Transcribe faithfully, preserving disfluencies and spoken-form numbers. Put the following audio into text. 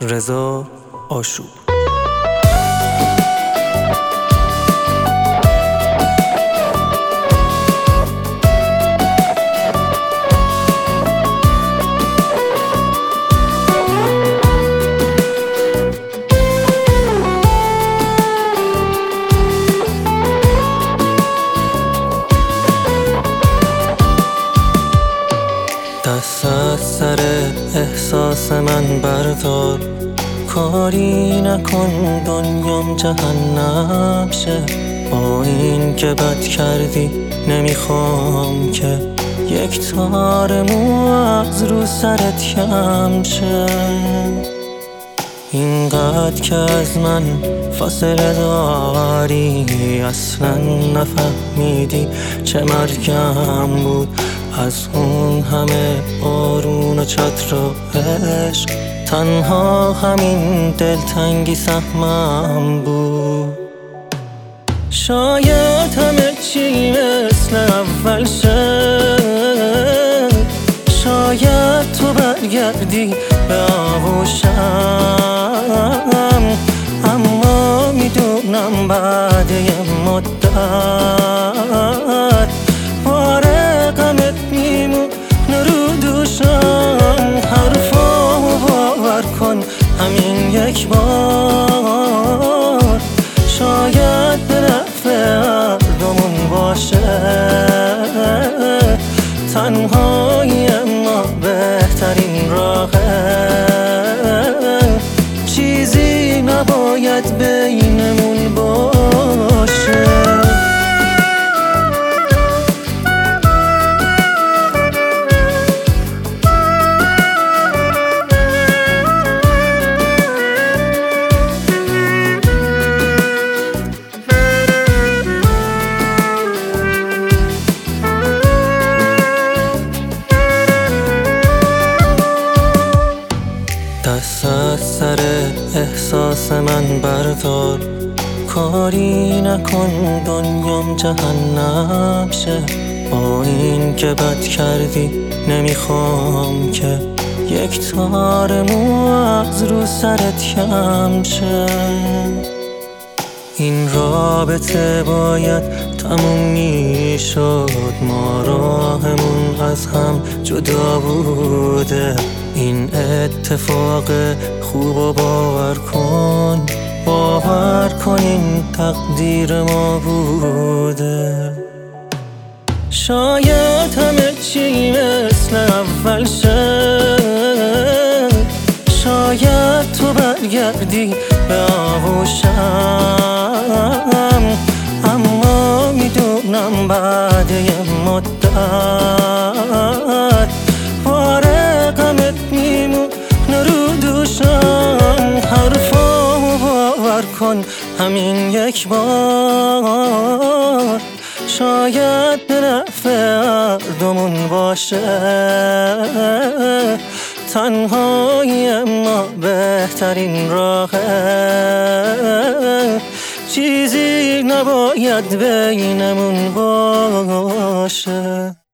رضا آشوب. دست از سر احساس من بردار، کاری نکن دنیام جهنم شه. با این که بد کردی نمیخوام که یک تار مو از رو سرت کم شه. اینقدر که از من فاصله داری، اصلا نفهمیدی چه مرگم بود. از اون همه بارون و چتر و عشق، تنها همین دلتنگی سهمم بود. شاید همه چی مثل اول شه، شاید تو برگردی به آغوشم، اما میدونم بعد یه مدت باره غمت میمونه رو دوشم. حرفامو باور کن همین یک بار، شاید به نفع هر دومون باشه. تنهایی اما بهترین راهه، چیزی نباید بینمون باشه. دست از سر احساس من بردار، کاری نکن دنیام جهنم شه. با این که بد کردی نمیخوام که یک تار مو از رو سرت کم شه. این رابطه باید تموم میشد، ما راهمون از هم جدا بوده. این اتفاق خوب و باور کن، باور کن این تقدیر ما بوده. شاید همه چی مثل اول شه، شاید تو برگردی به آغوشم، اما میدونم بعد یه مدت باره غمت میمونه رو دوشم. حرفامو باور کن همین یک بار، شاید به نفع هر دومون باشه. تنهایی اما بهترین راهه، چیزی نباید بینمون باشه.